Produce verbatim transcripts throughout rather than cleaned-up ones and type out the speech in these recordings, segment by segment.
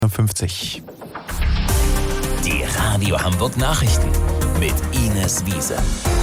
fünfzig. Die Radio Hamburg Nachrichten mit Ines Wiese.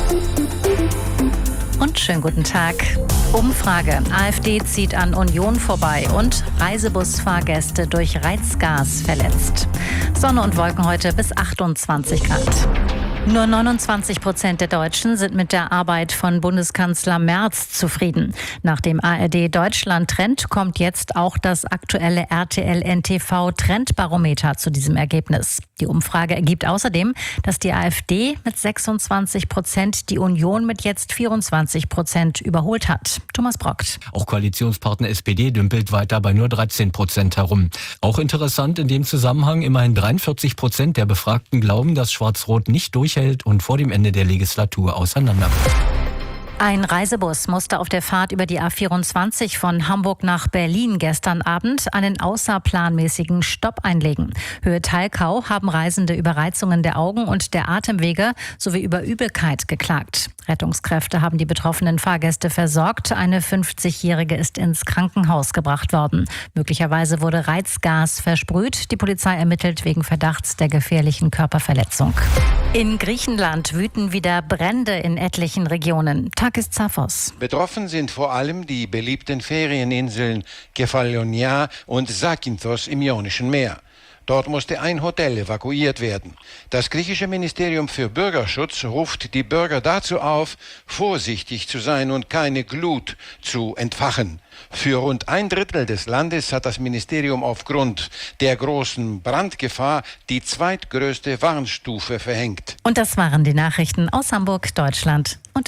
Und schönen guten Tag. Umfrage. AfD zieht an Union vorbei und Reisebusfahrgäste durch Reizgas verletzt. Sonne und Wolken heute bis achtundzwanzig Grad. Nur neunundzwanzig Prozent der Deutschen sind mit der Arbeit von Bundeskanzler Merz zufrieden. Nach dem A R D-Deutschland-Trend kommt jetzt auch das aktuelle R T L N T V-Trendbarometer zu diesem Ergebnis. Die Umfrage ergibt außerdem, dass die AfD mit sechsundzwanzig Prozent die Union mit jetzt vierundzwanzig Prozent überholt hat. Thomas Brockt. Auch Koalitionspartner S P D dümpelt weiter bei nur dreizehn Prozent herum. Auch interessant in dem Zusammenhang, immerhin dreiundvierzig Prozent der Befragten glauben, dass Schwarz-Rot nicht durchhält und vor dem Ende der Legislatur auseinanderbricht. Ein Reisebus musste auf der Fahrt über die A vierundzwanzig von Hamburg nach Berlin gestern Abend einen außerplanmäßigen Stopp einlegen. Höhe Talkau haben Reisende über Reizungen der Augen und der Atemwege sowie über Übelkeit geklagt. Rettungskräfte haben die betroffenen Fahrgäste versorgt. Eine fünfzigjährige ist ins Krankenhaus gebracht worden. Möglicherweise wurde Reizgas versprüht. Die Polizei ermittelt wegen Verdachts der gefährlichen Körperverletzung. In Griechenland wüten wieder Brände in etlichen Regionen. Takis Zaphos. Betroffen sind vor allem die beliebten Ferieninseln Kefalonia und Zakynthos im Ionischen Meer. Dort musste ein Hotel evakuiert werden. Das griechische Ministerium für Bürgerschutz ruft die Bürger dazu auf, vorsichtig zu sein und keine Glut zu entfachen. Für rund ein Drittel des Landes hat das Ministerium aufgrund der großen Brandgefahr die zweitgrößte Warnstufe verhängt. Und das waren die Nachrichten aus Hamburg, Deutschland und